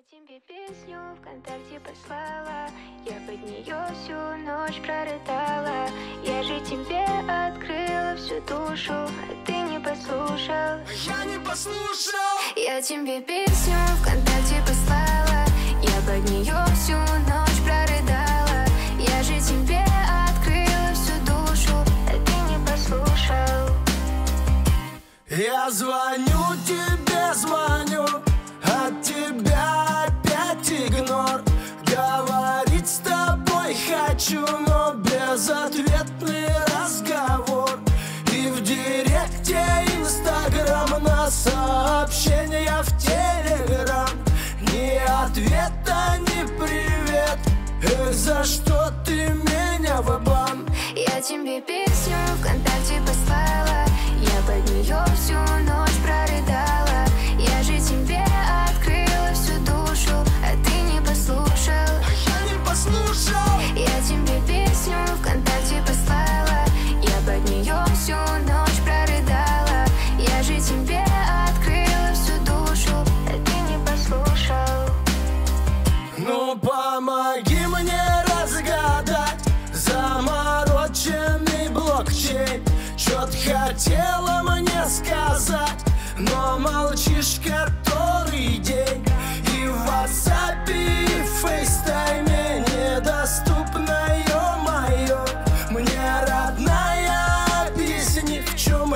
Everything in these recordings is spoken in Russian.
Тебе песню ВКонтакте послала, я под нее всю ночь прорыдала. Я же тебе открыла всю душу, а ты не послушал. Я не послушал. Я тебе песню ВКонтакте послала, я под нее всю ночь прорыдала. Я же тебе открыла всю душу, а ты не послушал. Я звоню тебе, звоню, от тебя опять игнор. Говорить с тобой хочу, но безответный разговор. И в директе Инстаграм, на сообщения в Телеграм ни ответа, ни привет. Эх, за что ты меня в бан? Я тебе песню ВКонтакте послала, я под нее всю ночь прорыдала. Я же тебе открыла всю душу, а ты не послушал. Я не послушал. Я тебе песню ВКонтакте послала, я под нее всю ночь прорыдала. Я же тебе открыла всю душу, а ты не послушал. Ну помоги мне разгадать замороченный блокчейн. Чё-то хотела мне сказать, но молчишь который день. И в WhatsApp, и в FaceTime недоступно, ё-моё. Мне родная, объясни, в чём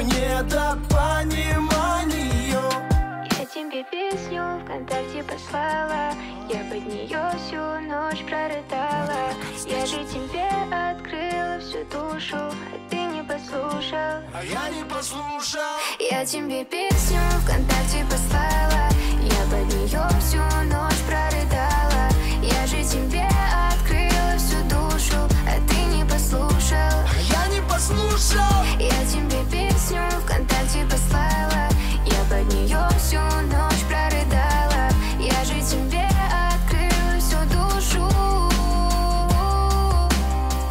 недопонимание. Я тебе песню ВКонтакте послала, я под нее всю ночь прорыдала. Я же тебе открыла всю душу, а ты не послушал. А я не послушал. Я тебе песню ВКонтакте послала, я под нее всю ночь прорыдала. Я же тебе открыла всю душу, а ты не послушал. А я не послушал. Я тебе песню ВКонтакте послала, я под нее всю ночь прорыдала. Я же тебе открыла всю душу.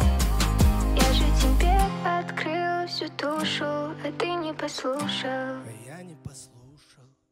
Я же тебе открыла всю душу, а ты не послушал.